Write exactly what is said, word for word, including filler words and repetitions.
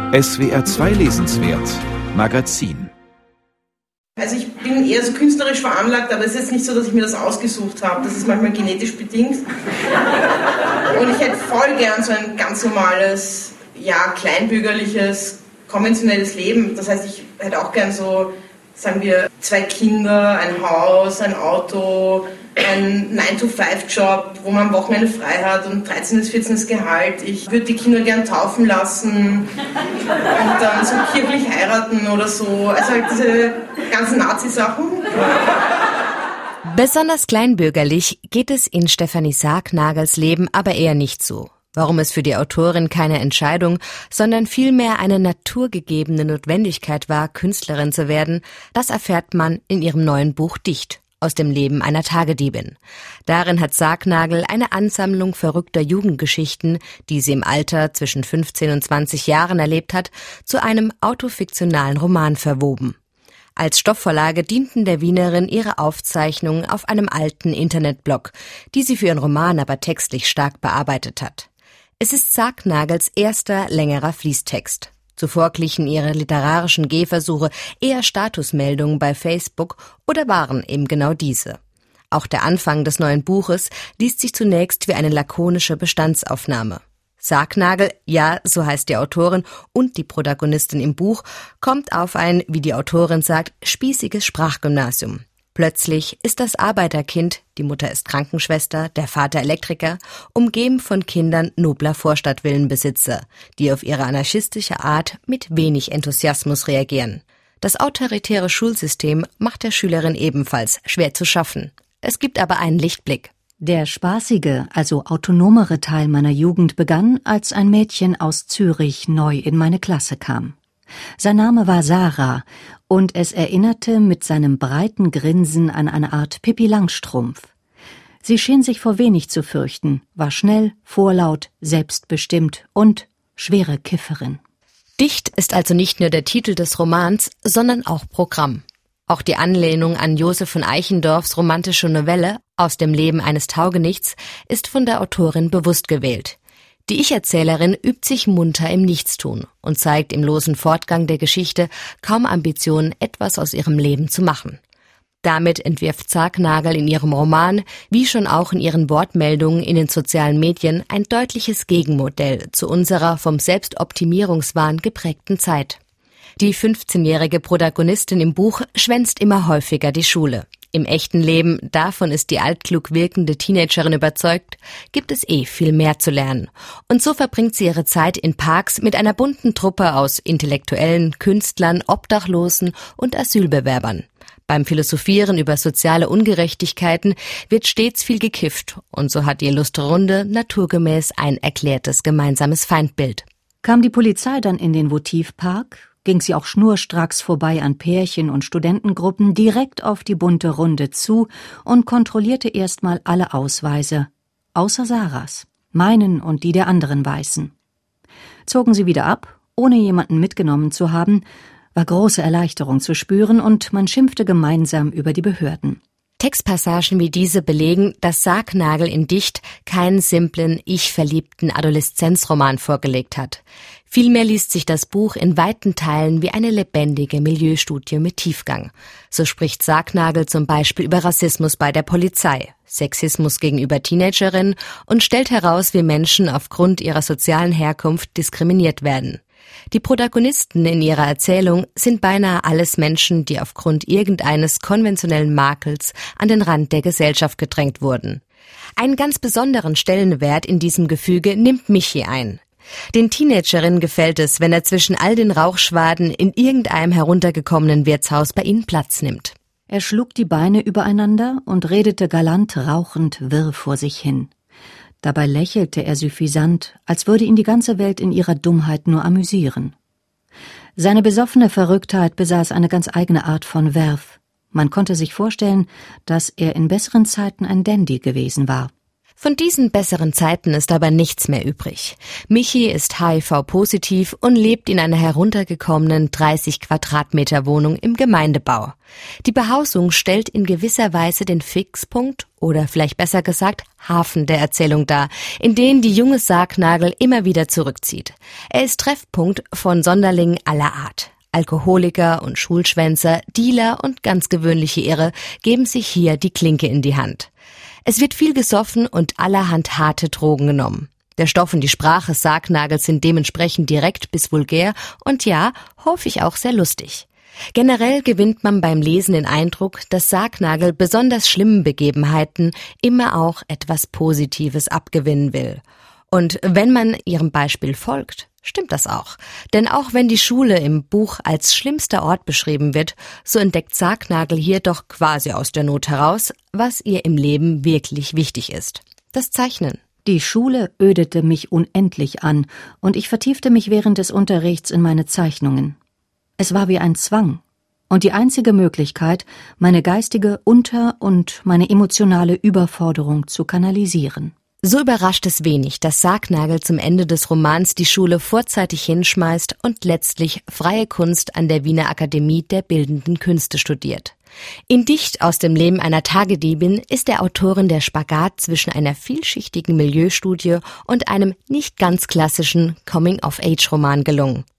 S W R zwei Lesenswert Magazin. Also ich bin eher so künstlerisch veranlagt, aber es ist jetzt nicht so, dass ich mir das ausgesucht habe. Das ist manchmal genetisch bedingt. Und ich hätte voll gern so ein ganz normales, ja, kleinbürgerliches, konventionelles Leben. Das heißt, ich hätte auch gern so, sagen wir, zwei Kinder, ein Haus, ein Auto, ein nine to five Job, wo man am Wochenende frei hat und dreizehn bis vierzehn Gehalt. Ich würde die Kinder gern taufen lassen und dann so kirchlich heiraten oder so. Also halt diese ganzen Nazi-Sachen. Besonders kleinbürgerlich geht es in Stefanie Sargnagels Leben aber eher nicht so. Warum es für die Autorin keine Entscheidung, sondern vielmehr eine naturgegebene Notwendigkeit war, Künstlerin zu werden, das erfährt man in ihrem neuen Buch Dicht aus dem Leben einer Tagediebin. Darin hat Sargnagel eine Ansammlung verrückter Jugendgeschichten, die sie im Alter zwischen fünfzehn und zwanzig Jahren erlebt hat, zu einem autofiktionalen Roman verwoben. Als Stoffvorlage dienten der Wienerin ihre Aufzeichnungen auf einem alten Internetblog, die sie für ihren Roman aber textlich stark bearbeitet hat. Es ist Sargnagels erster längerer Fließtext. Zuvor glichen ihre literarischen Gehversuche eher Statusmeldungen bei Facebook oder waren eben genau diese. Auch der Anfang des neuen Buches liest sich zunächst wie eine lakonische Bestandsaufnahme. Sargnagel, ja, so heißt die Autorin und die Protagonistin im Buch, kommt auf ein, wie die Autorin sagt, spießiges Sprachgymnasium. Plötzlich ist das Arbeiterkind, die Mutter ist Krankenschwester, der Vater Elektriker, umgeben von Kindern nobler Vorstadtvillenbesitzer, die auf ihre anarchistische Art mit wenig Enthusiasmus reagieren. Das autoritäre Schulsystem macht der Schülerin ebenfalls schwer zu schaffen. Es gibt aber einen Lichtblick. Der spaßige, also autonomere Teil meiner Jugend begann, als ein Mädchen aus Zürich neu in meine Klasse kam. Sein Name war Sarah, und es erinnerte mit seinem breiten Grinsen an eine Art Pippi Langstrumpf. Sie schien sich vor wenig zu fürchten, war schnell, vorlaut, selbstbestimmt und schwere Kifferin. Dicht ist also nicht nur der Titel des Romans, sondern auch Programm. Auch die Anlehnung an Josef von Eichendorffs romantische Novelle Aus dem Leben eines Taugenichts ist von der Autorin bewusst gewählt. Die Ich-Erzählerin übt sich munter im Nichtstun und zeigt im losen Fortgang der Geschichte kaum Ambitionen, etwas aus ihrem Leben zu machen. Damit entwirft Sargnagel in ihrem Roman, wie schon auch in ihren Wortmeldungen in den sozialen Medien, ein deutliches Gegenmodell zu unserer vom Selbstoptimierungswahn geprägten Zeit. Die fünfzehnjährige Protagonistin im Buch schwänzt immer häufiger die Schule. Im echten Leben, davon ist die altklug wirkende Teenagerin überzeugt, gibt es eh viel mehr zu lernen. Und so verbringt sie ihre Zeit in Parks mit einer bunten Truppe aus Intellektuellen, Künstlern, Obdachlosen und Asylbewerbern. Beim Philosophieren über soziale Ungerechtigkeiten wird stets viel gekifft und so hat die illustre Runde naturgemäß ein erklärtes gemeinsames Feindbild. Kam die Polizei dann in den Votivpark, ging sie auch schnurstracks vorbei an Pärchen und Studentengruppen direkt auf die bunte Runde zu und kontrollierte erstmal alle Ausweise, außer Sarahs, meinen und die der anderen Weißen. Zogen sie wieder ab, ohne jemanden mitgenommen zu haben, war große Erleichterung zu spüren und man schimpfte gemeinsam über die Behörden. Textpassagen wie diese belegen, dass Sargnagel in Dicht keinen simplen, ich-verliebten Adoleszenzroman vorgelegt hat. Vielmehr liest sich das Buch in weiten Teilen wie eine lebendige Milieustudie mit Tiefgang. So spricht Sargnagel zum Beispiel über Rassismus bei der Polizei, Sexismus gegenüber Teenagerinnen und stellt heraus, wie Menschen aufgrund ihrer sozialen Herkunft diskriminiert werden. Die Protagonisten in ihrer Erzählung sind beinahe alles Menschen, die aufgrund irgendeines konventionellen Makels an den Rand der Gesellschaft gedrängt wurden. Einen ganz besonderen Stellenwert in diesem Gefüge nimmt Michi ein. Den Teenagerinnen gefällt es, wenn er zwischen all den Rauchschwaden in irgendeinem heruntergekommenen Wirtshaus bei ihnen Platz nimmt. Er schlug die Beine übereinander und redete galant rauchend wirr vor sich hin. Dabei lächelte er suffisant, als würde ihn die ganze Welt in ihrer Dummheit nur amüsieren. Seine besoffene Verrücktheit besaß eine ganz eigene Art von Werf. Man konnte sich vorstellen, dass er in besseren Zeiten ein Dandy gewesen war. Von diesen besseren Zeiten ist aber nichts mehr übrig. Michi ist H I V-positiv und lebt in einer heruntergekommenen dreißig Quadratmeter Wohnung im Gemeindebau. Die Behausung stellt in gewisser Weise den Fixpunkt oder vielleicht besser gesagt Hafen der Erzählung dar, in den die junge Sargnagel immer wieder zurückzieht. Er ist Treffpunkt von Sonderlingen aller Art. Alkoholiker und Schulschwänzer, Dealer und ganz gewöhnliche Irre geben sich hier die Klinke in die Hand. Es wird viel gesoffen und allerhand harte Drogen genommen. Der Stoff und die Sprache Sargnagels sind dementsprechend direkt bis vulgär und ja, häufig auch sehr lustig. Generell gewinnt man beim Lesen den Eindruck, dass Sargnagel besonders schlimmen Begebenheiten immer auch etwas Positives abgewinnen will. Und wenn man ihrem Beispiel folgt, stimmt das auch. Denn auch wenn die Schule im Buch als schlimmster Ort beschrieben wird, so entdeckt Sargnagel hier doch quasi aus der Not heraus, was ihr im Leben wirklich wichtig ist. Das Zeichnen. Die Schule ödete mich unendlich an und ich vertiefte mich während des Unterrichts in meine Zeichnungen. Es war wie ein Zwang und die einzige Möglichkeit, meine geistige Unter- und meine emotionale Überforderung zu kanalisieren. So überrascht es wenig, dass Sargnagel zum Ende des Romans die Schule vorzeitig hinschmeißt und letztlich freie Kunst an der Wiener Akademie der Bildenden Künste studiert. In Dicht aus dem Leben einer Tagediebin ist der Autorin der Spagat zwischen einer vielschichtigen Milieustudie und einem nicht ganz klassischen Coming-of-Age-Roman gelungen.